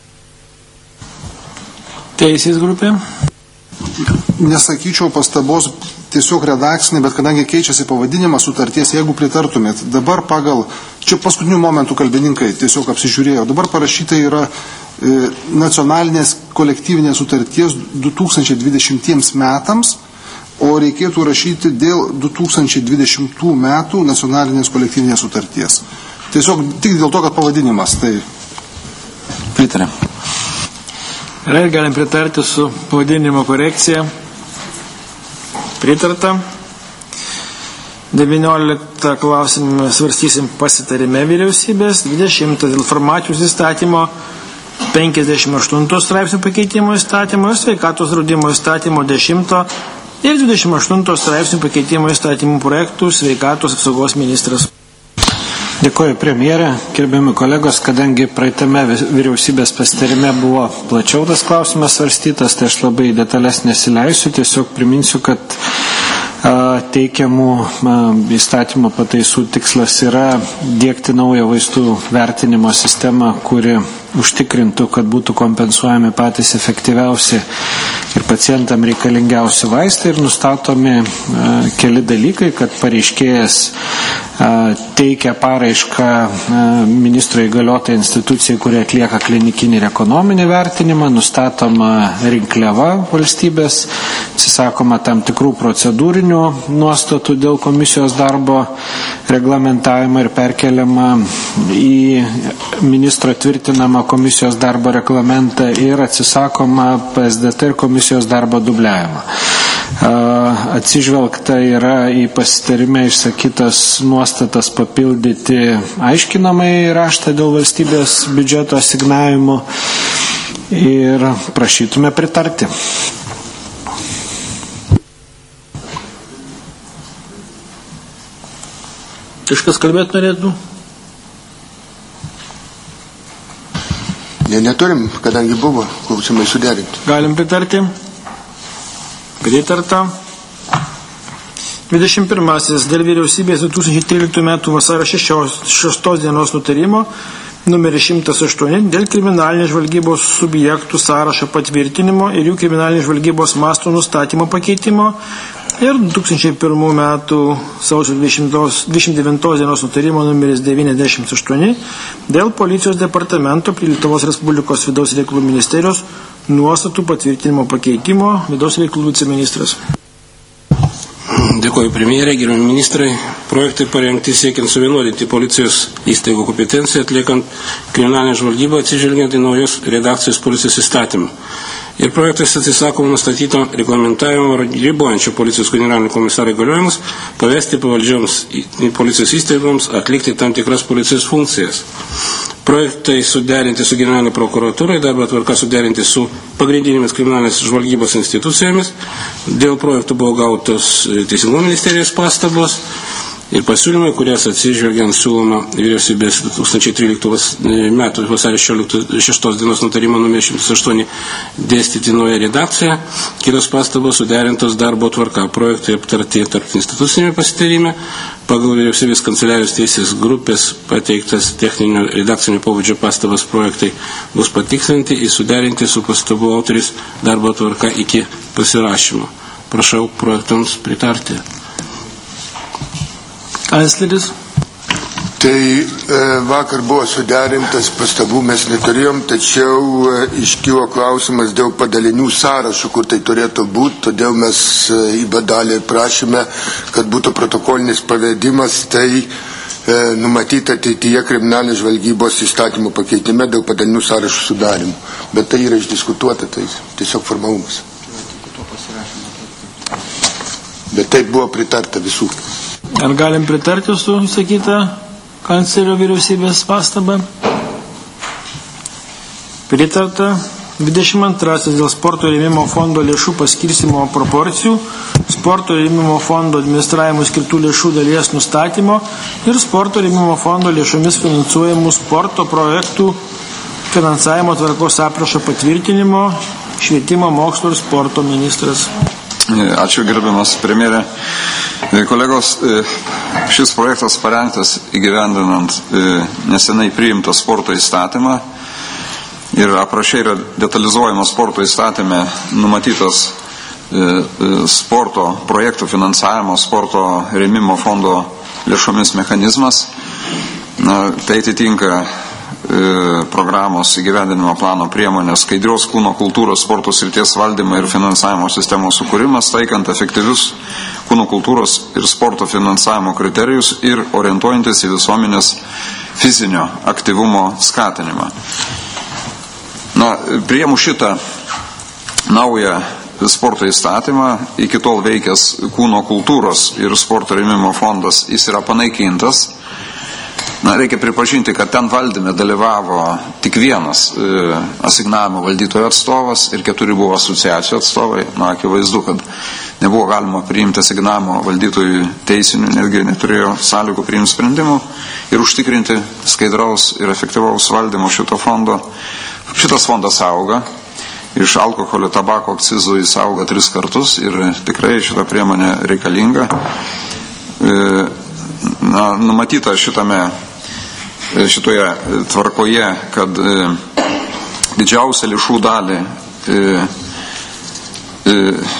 Teisės grupė? Nesakyčiau pastabos tiesiog redakcinė, bet kadangi keičiasi pavadinimas sutarties, jeigu pritartumėt, dabar pagal, čia paskutinių momentų kalbininkai tiesiog apsižiūrėjo, dabar parašyta yra e, nacionalinės kolektyvinės sutarties du tūkstančiai dvidešimtiems metams, o reikėtų rašyti dėl du tūkstančiai dvidešimtų metų nacionalinės kolektyvinės sutarties. Tiesiog tik dėl to, kad pavadinimas, tai... Pritarė. Gerai, galim pritarti su pavadinimo korekcija. Pritarta. devynioliktą klausimą svarstysim pasitarime vyriausybės. dvidešimtą dėl farmacijos įstatymo, penkiasdešimt aštunto straipsnių pakeitimo įstatymo ir sveikatos draudimo įstatymo dešimto ir dvidešimt aštunto straipsnių pakeitimo įstatymų projektų sveikatos apsaugos ministras. Dėkoju premjerė, gerbiami kolegos, kadangi praeitame vyriausybės pasitarime buvo plačiau tas klausimas svarstytas, tai aš labai detalės nesileisiu, tiesiog priminsiu, kad a, teikiamų a, įstatymo pataisų tikslas yra diegti naują vaistų vertinimo sistemą, kuri užtikrintų, kad būtų kompensuojami patys efektyviausi ir pacientam reikalingiausi vaistai ir nustatomi a, keli dalykai, kad pareiškėjas a, teikia paraišką a, ministro įgaliotai institucijai, kurie atlieka klinikinį ir ekonominį vertinimą, nustatoma rinkliava valstybės, atsisakoma tam tikrų procedūrinių nuostatų dėl komisijos darbo reglamentavimą ir perkeliama į ministro tvirtinamą komisijos darbo reglamentą ir atsisakoma P S D T ir komisijos darbo dubliavimą. Atsižvelgta yra į pasitarime išsakytas nuostatas papildyti aiškinamąjį raštą dėl valstybės biudžeto asignavimo ir prašytume pritarti. Kažkas kalbėti norėtų? Ne, neturim, kadangi buvo klausimai suderinti. Galim pritarti. Pritarta. dvidešimt pirmasis dėl vyriausybės du tūkstančiai tryliktų metų vasario šeštos dienos nutarimo numeris šimtas aštuoni dėl kriminalinės žvalgybos subjektų sąrašo patvirtinimo ir jų kriminalinės žvalgybos mastų nustatymo pakeitimo ir du tūkstančiai pirmų metų sausio dvidešimt devintos dienos nutarimo numeris devyniasdešimt aštuoni dėl policijos departamento prie Lietuvos Respublikos vidaus reikalų ministerijos nuostatų patvirtinimo pakeitimo vidaus reikalų viceministras. Dėkoju premjerė, gerbiami ministrai. Projektai parengti siekiant suvienodinti policijos įstaigų kompetenciją atliekant kriminalinę žvalgybą atsižvelgiant į naujos redakcijos policijos įstatymą. Ir projektais atsisakoma nustatyto reglamentavimo ribojančio policijos generalinio komisaro įgaliojimus pavesti pavaldžioms policijos įstaigoms atlikti tam tikras policijos funkcijas. Projektai suderinti su generalinė prokuratūra, darbo tvarka suderinti su pagrindinėmis kriminalinės žvalgybos institucijomis. Dėl projektų buvo gautos Teisingumo ministerijos pastabos ir pasiūlymai, kurias atsižvelgiant siūloma vyriausybės du tūkstančiai tryliktų metų vasario šeštos dienos nutarimo numeris šimtas aštuoni dėstyti naują redakciją. Kitos pastabos suderintos darbo tvarka. Projektai aptarti tarp institucinėme pasitarime. Pagal vyriausybės kanceliarijos teisės grupės pateiktas techninio redakcinio pobūdžio pastabas projektai bus patikslinti ir suderinti su pastabų autoriais darbo tvarka iki pasirašymo. Prašau projektams pritarti. Kancleris. Tai e, vakar buvo suderintas, pastabų mes neturėjom, tačiau e, iškilo klausimas dėl padalinių sąrašų, kur tai turėtų būti, todėl mes e, į badalį prašėme, kad būtų protokolinis pavedimas, tai e, numatyti ateityje kriminalinės žvalgybos įstatymų pakeitime dėl padalinių sąrašų sudarimų. Bet tai yra išdiskutuota, tai tiesiog formalumas. Bet taip buvo pritarta visų. Ar galim pritarti su sakyta kanclerio vyriausybės pastabą. Pritarta. dvidešimt antrasis dėl sporto rėmimo fondo lėšų paskirstymo proporcijų, sporto rėmimo fondo administravimui skirtų lėšų dalies nustatymo ir sporto rėmimo fondo lėšomis finansuojamų sporto projektų finansavimo tvarkos aprašo patvirtinimo, švietimo, mokslo ir sporto ministras. Ačiū, gerbiamas premjerė. Kolegos, šis projektas parengtas įgyvendinant nesenai priimtą sporto įstatymą ir aprašė yra detalizuojamas sporto įstatymė numatytas sporto projektų finansavimo, sporto rėmimo fondo lėšomis mechanizmas. Na, tai atitinka programos įgyvendinimo plano priemonės skaidrios kūno kultūros sporto srities valdymo ir finansavimo sistemos sukūrimas, taikant efektyvius kūno kultūros ir sporto finansavimo kriterijus ir orientuojantis į visuomenės fizinio aktyvumo skatinimą. Na, priėmų šitą naują sporto įstatymą, iki tol veikęs kūno kultūros ir sporto rėmimo fondas, jis yra panaikintas. Na, reikia pripažinti, kad ten valdyme dalyvavo tik vienas e, asignavimo valdytojo atstovas ir keturi buvo asociacijų atstovai. Na, akivaizdu, kad nebuvo galima priimti asignavimo valdytojų teisinių, netgi neturėjo sąlygų priimti sprendimų ir užtikrinti skaidraus ir efektyvaus valdymo šito fondo. Šitas fondas auga, iš alkoholio, tabako akcizų jis auga tris kartus ir tikrai šita priemonė reikalinga. E, na, numatyta šitame šitoje tvarkoje, kad e, didžiausią lėšų dalį e, e,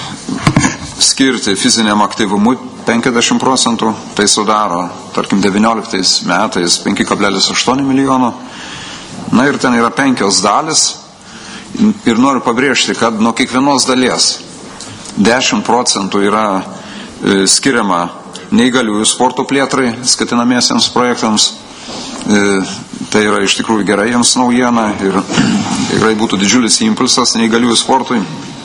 skirti fiziniam aktyvumui penkiasdešimt procentų, tai sudaro, tarkim, devynioliktais metais penki kablelis aštuoni milijono. Na ir ten yra penkios dalis ir noriu pabrėžti, kad nuo kiekvienos dalies dešimt procentų yra e, skiriama neįgaliųjų sporto plėtrai, skatinamiesiems projektams. E, tai yra iš tikrųjų gerai jiems naujiena ir tikrai būtų didžiulis impulsas neįgaliųjų sportui.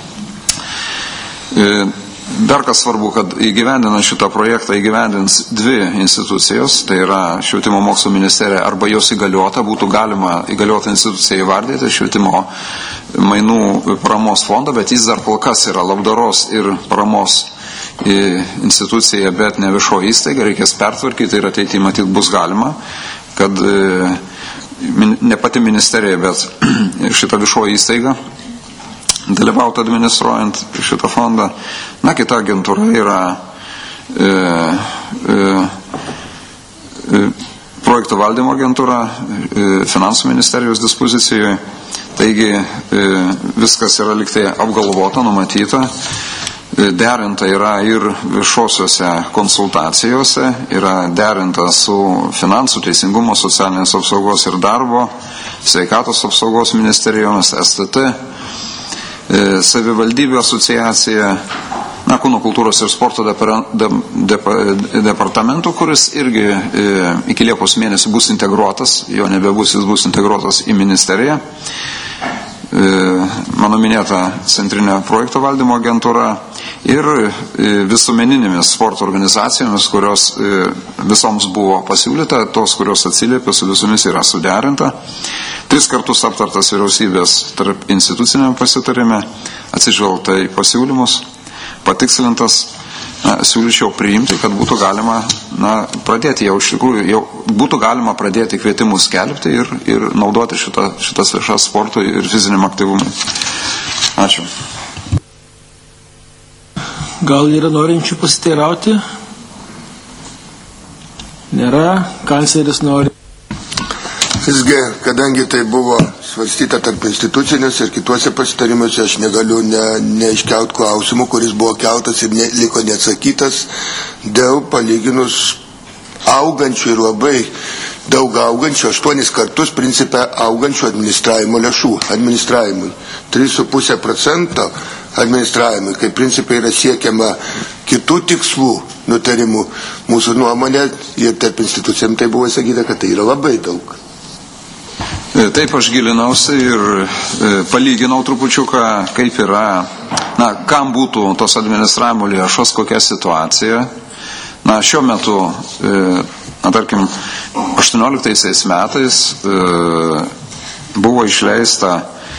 E, dar kas svarbu, kad įgyvendinant šitą projektą įgyvendins dvi institucijos, tai yra Švietimo mokslo ministerija arba jos įgaliota, būtų galima įgaliotą instituciją įvardyti, Švietimo mainų paramos fondą, bet jis dar kol kas yra labdaros ir paramos institucija, bet ne viešoji įstaiga, reikės pertvarkyti ir ateityje matyt bus galima, kad ne pati ministerija, bet šita viešoji įstaiga dalyvautų administruojant šitą fondą. Na, kita agentūra yra e, e, e, projektų valdymo agentūra e, finansų ministerijos dispozicijoje. Taigi e, viskas yra liktai apgalvota, numatyta. Derinta yra ir viešosiuose konsultacijose, yra derinta su finansų, teisingumo, socialinės apsaugos ir darbo, sveikatos apsaugos ministerijomis, S T T, savivaldybių asociacija, na, kūno kultūros ir sporto departamentų, kuris irgi iki Liepos mėnesį bus integruotas, jo nebebus, jis bus integruotas į ministeriją. Mano minėta centrinė projekto valdymo agentūra ir visuomeninėmis sporto organizacijomis, kurios visoms buvo pasiūlyta, tos, kurios atsiliepė, su visomis yra suderinta. Tris kartus aptartas vyriausybės tarp instituciniam pasitarime, atsižvelgta į pasiūlymus, patikslintas. Na, siūlyčiau priimti, kad būtų galima na, pradėti jau iš tikrųjų, jau būtų galima pradėti kvietimus skelbti ir, ir naudoti šitą, šitas lėšas sportui ir fiziniam aktyvumui. Ačiū. Gal yra norinčių pasiteirauti? Nėra, kancleris nori. Visgi, kadangi tai buvo svarstyta tarp institucinės ir kituose pasitarimuose, aš negaliu ne, neiškelt klausimų, kuris buvo keltas ir ne, liko neatsakytas dėl palyginus augančių ir labai daug augančių, aštuonis kartus principę augančių administravimo lėšų. Administravimui trys su puse procento administravimui, kai principai yra siekiama kitų tikslų nutarimų. Mūsų nuomonė ir tarp institucijom tai buvo sakyta, kad tai yra labai daug. Taip aš gilinausi ir e, palyginau trupučiuką, kaip yra, na, kam būtų tos administravimo lėšos, kokia situacija. Na, šiuo metu e, Na, tarkim, aštuonioliktaisiais metais e, buvo išleista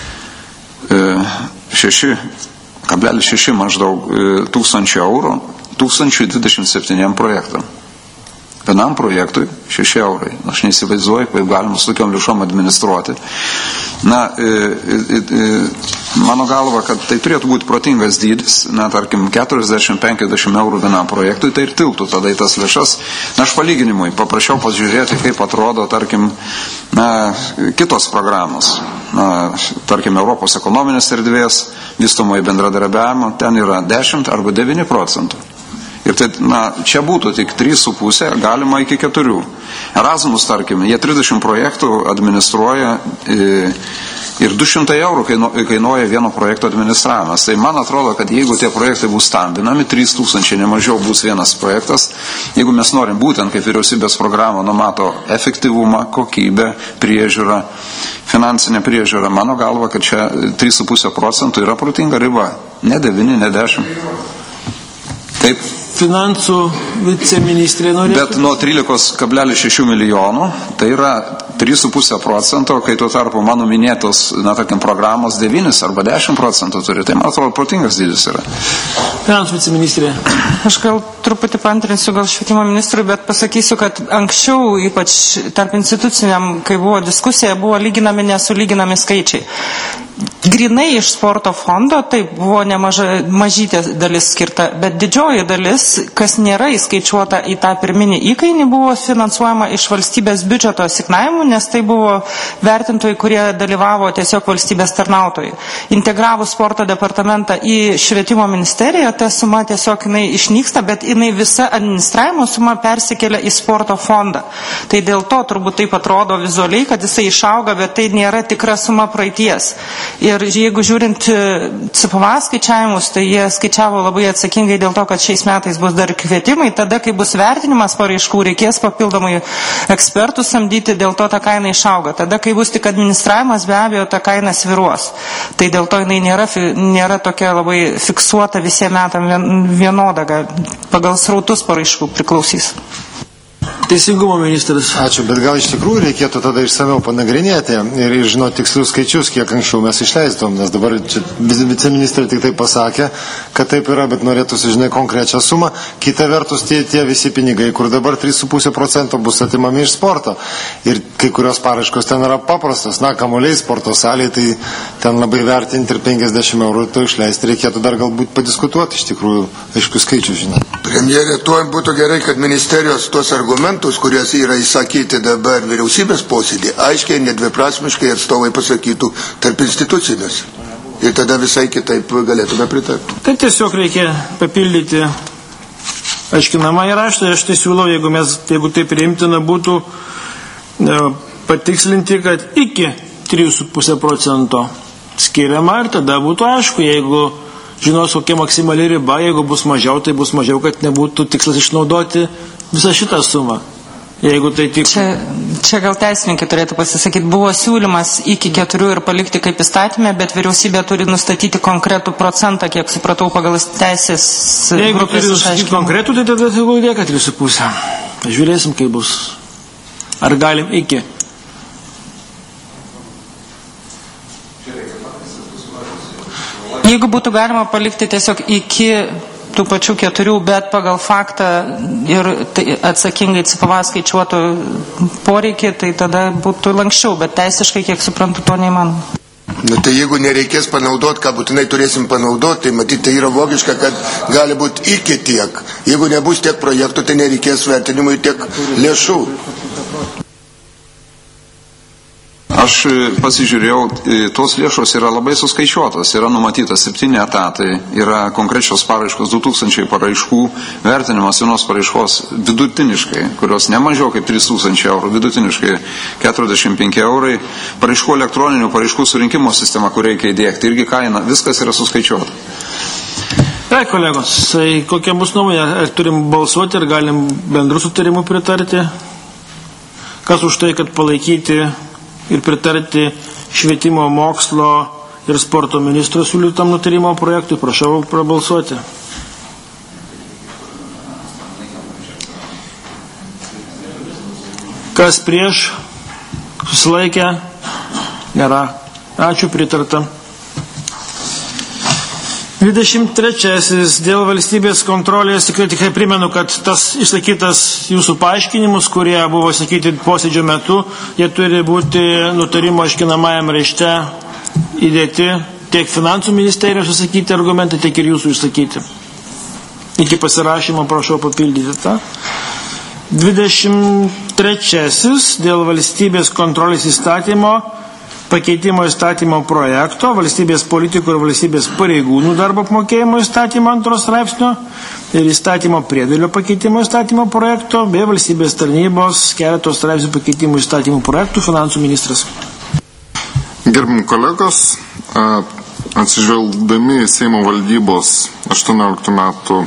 e, šeši kablelis šeši maždaug e, tūkstančių eurų tūkstančių dvidešimt septyniem projektam. Vienam projektui šeši eurai. Aš neįsivaizduoju, kaip galima su tokiom lėšom administruoti. Na, e, e, e, mano galva, kad tai turėtų būti protingas dydis, na, tarkim, keturiasdešimt penkiasdešimt eurų vienam projektui, tai ir tiltų tada į tas lėšas. Na, aš palyginimui paprašiau pasižiūrėti, kaip atrodo, tarkim, na, kitos programos. Na, tarkim, Europos ekonominės erdvės, vystomojo bendradarbiavimo, ten yra dešimt arba devyni procentų. Ir tai, na, čia būtų tik trys su pusė, galima iki keturių. Erasmus, tarkim, jie trisdešimt projektų administruoja e, ir du šimtai eurų kainuoja vieno projekto administravimas. Tai man atrodo, kad jeigu tie projektai bus stambinami, trys tūkstančiai nemažiau bus vienas projektas, jeigu mes norim būtent, kaip vyriausybės programa numato efektyvumą, kokybę, priežiūrą, finansinę priežiūrą, mano galva, kad čia trys su pusė procentų yra protinga riba. Ne devyni, ne dešimt. Taip. Finansų viceministrė norėtų. Bet nuo trylika kablelis šeši milijonų, tai yra trys su pusė procento, kai tuo tarpu mano minėtos, na, tarkim, programos devyni arba dešimt procentų turi. Tai, man atrodo, protingas dydis yra. Finansų viceministrė. Aš gal truputį paantrinsiu gal švietimo ministrui, bet pasakysiu, kad anksčiau, ypač tarp instituciniam, kai buvo diskusija, buvo lyginami nesulyginami skaičiai. Grinai iš sporto fondo, taip, buvo nemaža mažytė dalis skirta, bet didžioji dalis, kas nėra įskaičiuota į tą pirminį įkainį, buvo finansuojama iš valstybės biudžeto asignavimų, nes tai buvo vertintojai, kurie dalyvavo tiesiog valstybės tarnautojai. Integravus sporto departamentą į švietimo ministeriją, ta suma tiesiog jinai išnyksta, bet jinai visa administravimo suma persikelia į sporto fondą. Tai dėl to turbūt taip atrodo vizualiai, kad jisai išauga, bet tai nėra tikra suma praeities. Ir jeigu žiūrint C P V A skaičiavimus, tai jie skaičiavo labai atsakingai dėl to, kad šiais metais bus dar kvietimai, tada, kai bus vertinimas paraiškų, reikės papildomai ekspertų samdyti, dėl to ta kaina išauga. Tada, kai bus tik administravimas, be abejo, ta kaina sviruos. Tai dėl to jinai nėra, nėra tokia labai fiksuota visiems metam vienoda, pagal srautus paraiškų priklausys. Teisingumo ministras. Ačiū, bet gal iš tikrųjų reikėtų tada išsamiau panagrinėti ir, ir žinoti tikslius skaičius, kiek anksčiau mes išleistom, nes dabar čia viceministrė tik tai pasakė, kad taip yra, bet norėtųsi, žinai, konkrečią sumą. Kita vertus, tie, tie visi pinigai, kur dabar trys su pusė procento bus atimami iš sporto. Ir kai kurios paraiškos ten yra paprastos. Na, kamuoliai sporto salėje, tai ten labai vertinti ir penkiasdešimt eurų to išleisti. Reikėtų dar galbūt padiskutuoti, iš tikrųjų, aišku, skaičių, žinai. Premjerė, tuo būtų gerai, kad ministerijos tuos argumentus, kuriuos yra įsakyti dabar vyriausybės posėdį, aiškiai, nedviprasmiškai atstovai pasakytų tarp institucinės. Ir tada visai kitaip galėtume pritarti. Tai tiesiog reikia papildyti aiškinamą įraštą. Aš tai siūlau, jeigu, mes, jeigu tai priimtina būtų e, patikslinti, kad iki trys su pusė procento skiriama ir tada būtų aišku, jeigu žinos, kokia maksimali riba, jeigu bus mažiau, tai bus mažiau, kad nebūtų tikslas išnaudoti visą šitą sumą. Jeigu tai tik... Čia, čia gal teisininkai turėtų pasisakyti, buvo siūlymas iki keturių ir palikti kaip įstatymė, bet vyriausybė turi nustatyti konkretų procentą, kiek supratau, pagal teisės... Jeigu turi nustatyti konkretų, tai tada tai lieka trys su pusė. Žiūrėsim, kaip bus. Ar galim iki... Jeigu būtų galima palikti tiesiog iki tų pačių keturių, bet pagal faktą ir tai atsakingai C P V A skaičiuotų poreikį, tai tada būtų lankščiau, bet teisiškai, kiek suprantu, to neįmanoma. Nu, tai jeigu nereikės panaudoti, ką būtinai turėsim panaudoti, tai matyti, tai yra logiška, kad gali būti iki tiek. Jeigu nebus tiek projektų, tai nereikės vertinimui tiek lėšų. Aš pasižiūrėjau, tos lėšos yra labai suskaičiuotos, yra numatytas septyni etatai, yra konkrečios paraiškos, du tūkstančiai paraiškų, vertinimas vienos paraiškos vidutiniškai, kurios ne mažiau kaip trys tūkstančiai eurų, vidutiniškai keturiasdešimt penki eurai, paraiškų elektroninių paraiškų surinkimo sistema, kur reikia įdėkti, irgi kaina, viskas yra suskaičiuota. Tai, kolegos, tai kokia bus nuomonė, ar turim balsuoti, ar galim bendrų sutarimų pritarti? Kas už tai, kad palaikyti ir pritarti švietimo, mokslo ir sporto ministro siūlytam nutarimo projektui, prašau prabalsuoti. Kas prieš? Susilaikė? Nėra. Ačiū, pritarta. dvidešimt trečiasis dėl valstybės kontrolės, tikrai tikrai primenu, kad tas išsakytas jūsų paaiškinimus, kurie buvo sakyti posėdžio metu, jie turi būti nutarimo aiškinamajam rašte įdėti tiek finansų ministerijos išsakyti argumentai, tiek ir jūsų išsakyti. Iki pasirašymo prašau papildyti tą. dvidešimt trečiasis dėl valstybės kontrolės įstatymo pakeitimo įstatymo projekto, valstybės politikų ir valstybės pareigūnų darbo apmokėjimo įstatymo antros straipsnio ir įstatymo priedėlio pakeitimo įstatymo projekto bei valstybės tarnybos keletos straipsnių pakeitimo įstatymų projektų finansų ministras. Gerbim kolegos, atsižvelgdami į Seimo valdybos aštuonioliktų metų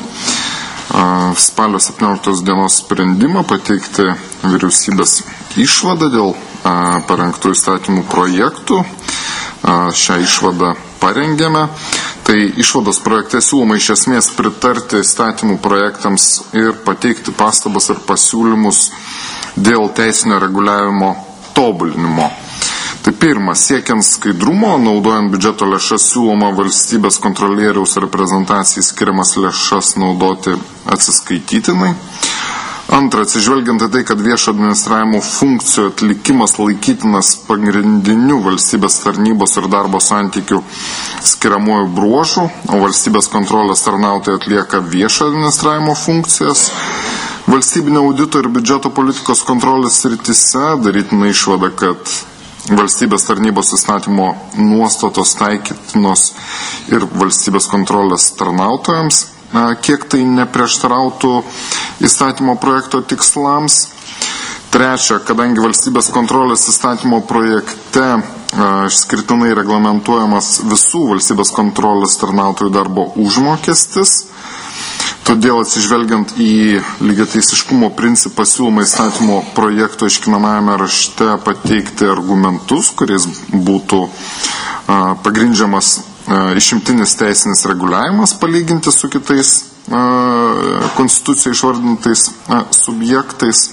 spalio septynioliktos dienos sprendimą pateikti vyriausybės išvadą dėl parengtų įstatymų projektų. Šią išvadą parengėme. Tai išvados projekte siūloma iš esmės pritarti įstatymų projektams ir pateikti pastabas ir pasiūlymus dėl teisinio reguliavimo tobulinimo. Tai pirma, siekiant skaidrumo, naudojant biudžeto lėšas, siūloma valstybės kontrolieriaus reprezentacijai skiriamas lėšas naudoti atsiskaitytinai. Antra, atsižvelgiant į tai, kad viešo administravimo funkcijų atlikimas laikytinas pagrindiniu valstybės tarnybos ir darbo santykių skiriamuoju bruožu, o valstybės kontrolės tarnautojai atlieka viešo administravimo funkcijas, valstybinio audito ir biudžeto politikos kontrolės srityse darytina išvada, kad valstybės tarnybos įstatymo nuostatos taikytinos ir valstybės kontrolės tarnautojams, kiek tai neprieštarautų įstatymo projekto tikslams. Trečia, kadangi valstybės kontrolės įstatymo projekte išskirtinai reglamentuojamas visų valstybės kontrolės tarnautojų darbo užmokestis, todėl atsižvelgiant į lygiateisiškumo principą siūloma įstatymo projekto aiškinamajame rašte pateikti argumentus, kuriais būtų pagrindžiamas išimtinis teisinis reguliavimas palyginti su kitais konstitucijai išvardintais subjektais,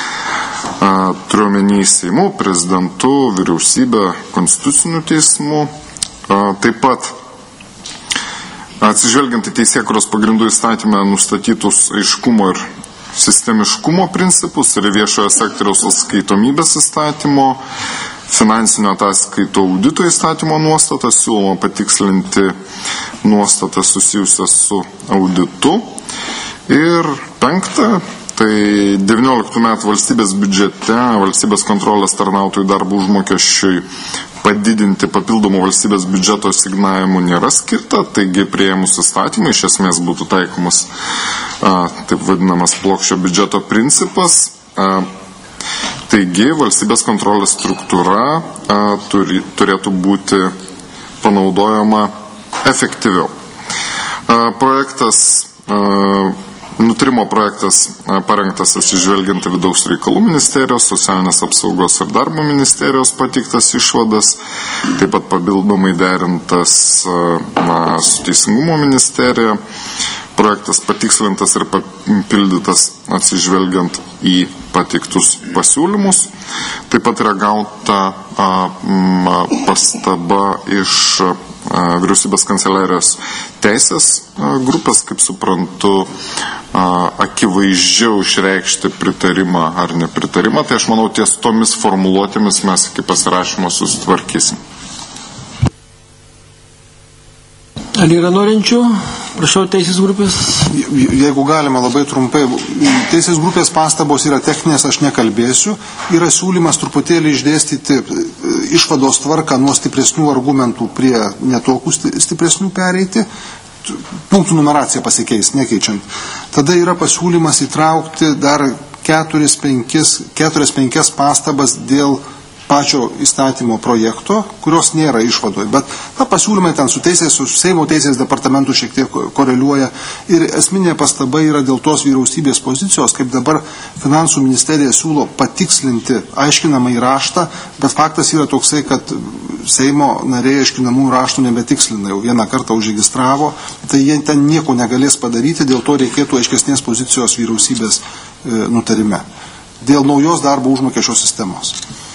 turiuomenį Seimu, prezidentu, vyriausybė, konstituciniu teismu. Taip pat atsižvelgiant į teisėkūros pagrindų įstatymę nustatytus aiškumo ir sistemiškumo principus ir viešojo sektoriaus atskaitomybės įstatymo, finansinio ataskaito audito įstatymo nuostatas, siūloma patikslinti nuostatas susijusias su auditu. Ir penkta, tai devynioliktų metų valstybės biudžete valstybės kontrolės tarnautojų darbo užmokesčiui padidinti papildomų valstybės biudžeto asignavimų nėra skirta, taigi priėmus įstatymą iš esmės būtų taikomas a, taip vadinamas plokščio biudžeto principas. A, taigi valstybės kontrolės struktūra a, turi, turėtų būti panaudojama efektyviau. A, projektas a, Nutarimo projektas parengtas atsižvelgiant į vidaus reikalų ministerijos, socialinės apsaugos ir darbo ministerijos pateiktas išvadas, taip pat papildomai derintas na, su Teisingumo ministerija. Projektas patikslintas ir papildytas atsižvelgiant į pateiktus pasiūlymus. Taip pat yra gauta a, a, pastaba iš a, vyriausybės kanceliarijos teisės a, grupės, kaip suprantu, a, akivaizdžiau išreikšti pritarimą ar nepritarimą. Tai aš manau, ties tomis formuluotėmis mes iki pasirašymo susitvarkysim. Ar yra norinčių? Prašau, teisės grupės. Jeigu galima labai trumpai, teisės grupės pastabos yra techninės, aš nekalbėsiu. Yra siūlymas truputėlį išdėstyti išvados tvarką nuo stipresnių argumentų prie netokių stipresnių pereiti. Punktų numeracija pasikeis, nekeičiant. Tada yra pasiūlymas įtraukti dar keturias penkias pastabas dėl pačio įstatymo projekto, kurios nėra išvadoje, bet na, pasiūlymai ten su teisės, su Seimo teisės departamentu šiek tiek koreliuoja ir esminė pastaba yra dėl tos vyriausybės pozicijos, kaip dabar finansų ministerija siūlo patikslinti aiškinamą įraštą, bet faktas yra toksai, kad Seimo nariai aiškinamų raštų nebetikslina, jau vieną kartą užregistravo, tai jie ten nieko negalės padaryti, dėl to reikėtų aiškesnės pozicijos vyriausybės e, nutarime. dėl naujos darbo užmokesčio sistemos.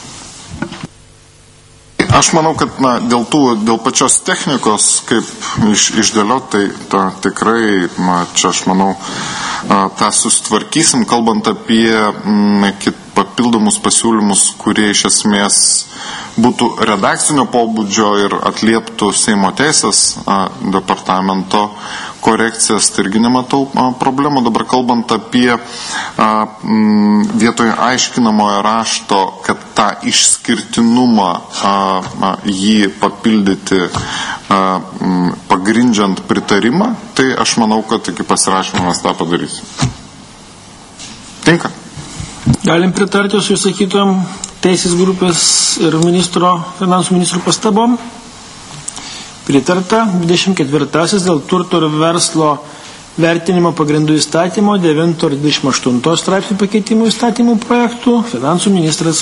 Aš manau, kad na, dėl, tų, dėl pačios technikos, kaip iš, išdėliot, tai ta, tikrai, na, čia aš manau, a, tą sustvarkysim, kalbant apie m, kit, papildomus pasiūlymus, kurie iš esmės būtų redakcinio pobūdžio ir atlieptų Seimo teisės a, departamento korekcijas, tai irgi nematau a, problemų. Dabar kalbant apie a, m, vietoje aiškinamojo rašto, kad tą išskirtinumą a, a, jį papildyti a, m, pagrindžiant pritarimą, tai aš manau, kad iki pasirašymo mes tą padarysim. Tinka? Galim pritarti su įsakytom teisės grupės ir ministro, finansų ministro pastabom. Pritarta dvidešimt ketvirtasis dėl turto ir verslo vertinimo pagrindų įstatymo devinto ir dvidešimt aštunto straipsnių pakeitimų įstatymų projektų finansų ministras.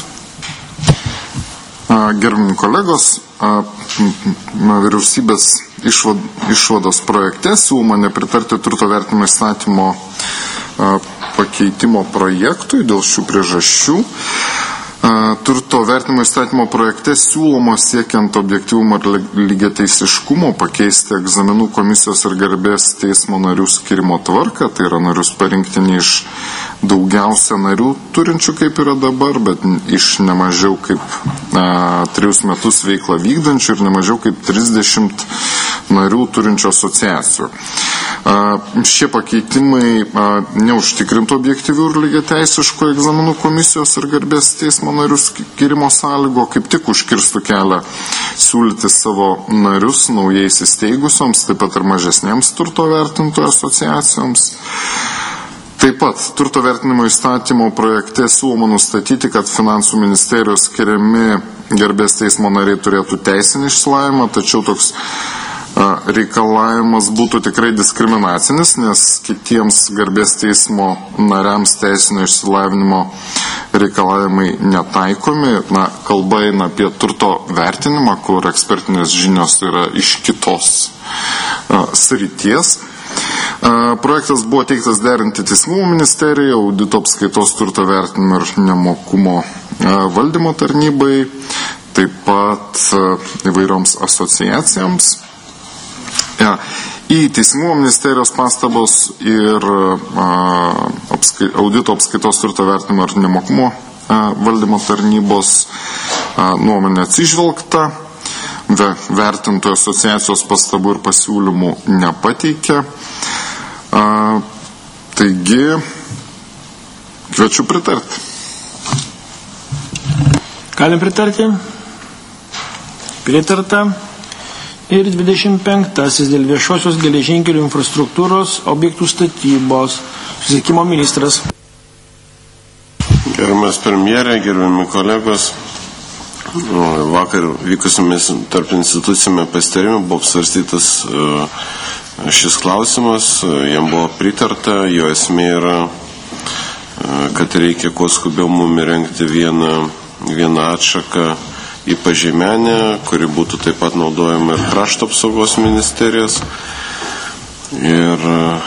Gerbimi kolegos, vyriausybės išvados projekte siūloma nepritarti turto vertinimo įstatymo pakeitimo projektui dėl šių priežasčių. Turto vertinimo įstatymo projekte siūloma siekiant objektyvumo ir lygiateisiškumo pakeisti egzaminų komisijos ir garbės teismo narių skirimo tvarką, tai yra narius parinkti ne iš daugiausia narių turinčių kaip yra dabar, bet iš nemažiau kaip a, trejus metus veiklą vykdančių ir nemažiau kaip trisdešimt narių turinčių asociacijų. A, šie pakeitimai a, neužtikrintų objektyvių ir lygiateisiškų egzaminų komisijos ir garbės teismo narių skirimo sąlygo, kaip tik užkirstų kelią siūlyti savo narius naujai įsteigusioms, taip pat ir mažesniems turto vertintojų asociacijoms. Taip pat turto vertinimo įstatymo projekte siūloma nustatyti, kad finansų ministerijos skiriami garbės teismo nariai turėtų teisinį išsilavinimą, tačiau toks reikalavimas būtų tikrai diskriminacinis, nes kitiems garbės teismo nariams teisinio išsilavinimo reikalavimai netaikomi. Na, kalba eina apie turto vertinimą, kur ekspertinės žinios yra iš kitos a, srities. A, projektas buvo teiktas derinti Teisingumo ministerijai, audito apskaitos turto vertinimo ir nemokumo a, valdymo tarnybai, taip pat a, įvairioms asociacijoms. Ja, į Teisingumo ministerijos pastabos ir a, apskai, audito apskaitos turto vertinimo ir nemokumo a, valdymo tarnybos a, nuomonė atsižvelgta, Ve, vertintojų asociacijos pastabų ir pasiūlymų nepateikė. A, taigi, kviečiu pritarti. Galim pritarti? Pritarta. Ir dvidešimt penktasis dėl viešosios geležinkelių infrastruktūros objektų statybos. Susisiekimo ministras. Gerbiamas premjerė, gerbiami kolegos, vakar vykusiame tarp institucijame pasitarime buvo apsvarstytas šis klausimas, jam buvo pritarta, jo esmė yra, kad reikia kuo skubiau mum įrengti vieną, vieną atšaką į Pažemenę, kuri būtų taip pat naudojama ir krašto apsaugos ministerijos. Ir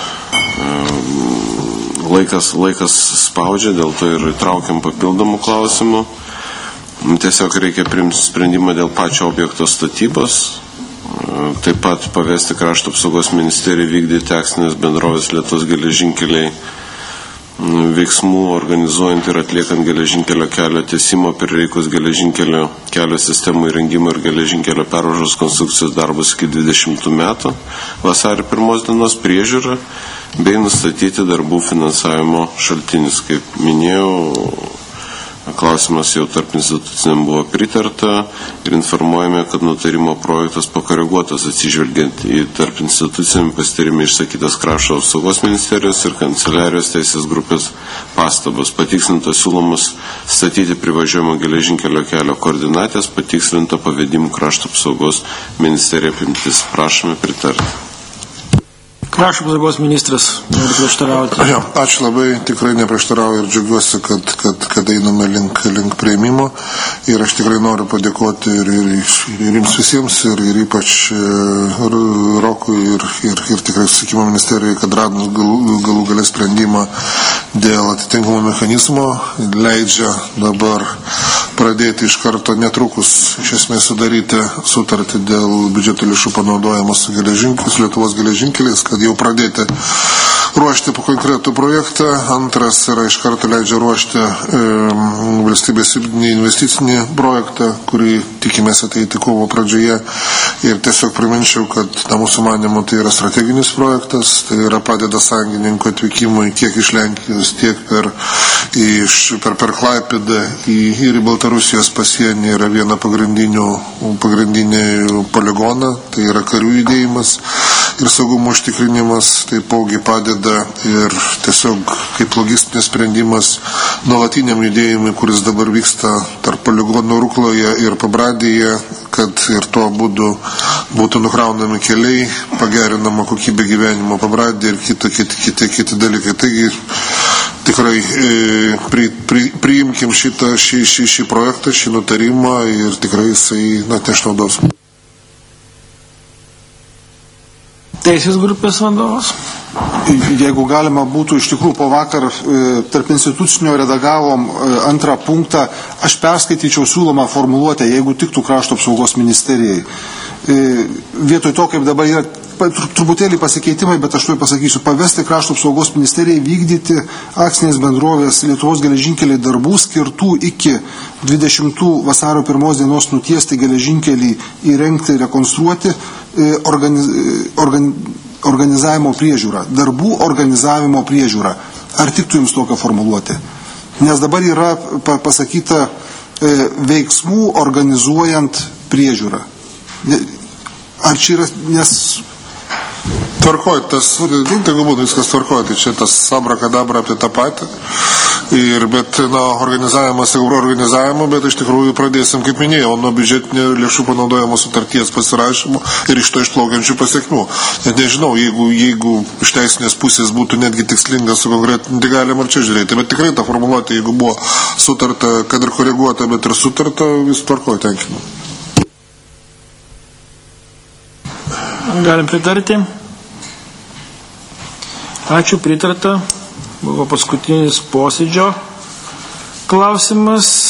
laikas, laikas spaudžia, dėl to ir traukiam papildomų klausimų. Tiesiog reikia priimti sprendimą dėl pačio objekto statybos, taip pat pavesti krašto apsaugos ministerijai vykdyti akcinės bendrovės Lietuvos geležinkeliai veiksmų organizuojant ir atliekant geležinkelio kelio tiesimo prireikus geležinkelio kelio sistemų įrengimo ir geležinkelio pervažos konstrukcijos darbus iki dvidešimtų metų, vasario pirmos dienos priežiūrą bei nustatyti darbų finansavimo šaltinis. Kaip minėjau, klausimas jau tarp instituciniam buvo pritarta ir informuojame, kad nutarimo projektas pakoreguotas atsižvelgiant į tarp instituciniam pasitarime išsakytas krašto apsaugos ministerijos ir kanceliarijos teisės grupės pastabas. Patikslintos siūlomus statyti privažiuojamo geležinkelio kelio koordinatės, patikslinto pavedimų krašto apsaugos ministerija apimtis. Prašome pritarti. Krašto apsaugos ministras nori prieštarauti. Jo, ačiū labai, tikrai neprieštarauju ir džiaugiuosi, kad, kad, kad einame link, link prieimimo ir aš tikrai noriu padėkoti ir, ir, ir jums visiems ir, ir ypač ir Rokui ir, ir, ir tikrai susisiekimo ministerijai, kad radom galų, galų galę sprendimą dėl atitinkamo mechanizmo, leidžia dabar pradėti iš karto netrukus iš esmės sudaryti sutartį dėl biudžeto lėšų panaudojimo su geležinkeliais, Lietuvos geležinkeliais, kad jau pradėti ruošti po konkretų projektą. Antras yra iš karto leidžia ruošti e, valstybės investicinį projektą, kurį tikimės ateiti kovo pradžioje. Ir tiesiog priminčiau, kad na, mūsų manimo tai yra strateginis projektas, tai yra padeda sąjungininkų atvykimui tiek iš Lenkijos, tiek per, iš, per, per Klaipėdą ir į Baltarusijos pasienį yra viena pagrindinių, pagrindinių poligoną, tai yra karių judėjimas ir saugumo užtikrinimas, taipogi padeda ir tiesiog kaip logistinis sprendimas nuolatiniam judėjimui, kuris dabar vyksta tarp poligonų Rukloje ir Pabradėje, kad ir tuo būdu būtų nukraunami keliai, pagerinama kokybė gyvenimo Pabradėje ir kiti, kiti, kiti, kiti dalykai. Taigi tikrai e, pri, pri, priimkim šitą, šį, šį, šį projektą, šį nutarimą ir tikrai jisai atneš naudos. Teisės grupės vadovas. Jeigu galima būtų, iš tikrųjų po vakar tarp institucinio redagavom antrą punktą, aš perskaityčiau siūlomą formuluotę, jeigu tiktų krašto apsaugos ministerijai. Vietoj to, kaip dabar yra truputėlį pasikeitimai, bet aš tuoj pasakysiu, pavesti krašto apsaugos ministerijai vykdyti akcinės bendrovės Lietuvos geležinkeliai darbų skirtų iki dvidešimtų vasario pirmos dienos nutiesti geležinkelį, įrengti, rekonstruoti, organiz, organi, organizavimo priežiūrą, darbų organizavimo priežiūrą. Ar tiktų jums tokią formuluotę? Nes dabar yra pasakyta e, veiksmų organizuojant priežiūrą. Ar čia yra, nes... Tvarkoj, tas, tegu būtų viskas tvarkoj, tai čia tas abrakadabra apie tą patį. Ir, bet, na, organizavimas jau organizavimo, bet iš tikrųjų pradėsim, kaip minėjau, nuo biudžetinio lėšų panaudojimo sutarties pasirašymo ir iš to išplaukiančių pasiekmių. Net nežinau, jeigu, jeigu iš teisinės pusės būtų netgi tikslinga sukonkretinti, galim ar čia žiūrėti, bet tikrai ta formuluotė, jeigu buvo sutarta, kad ir koreguota, bet ir sutarta, vis tvarkoj tenkinu. Galim pritarti. Ačiū, pritarta. Buvo paskutinis posėdžio klausimas.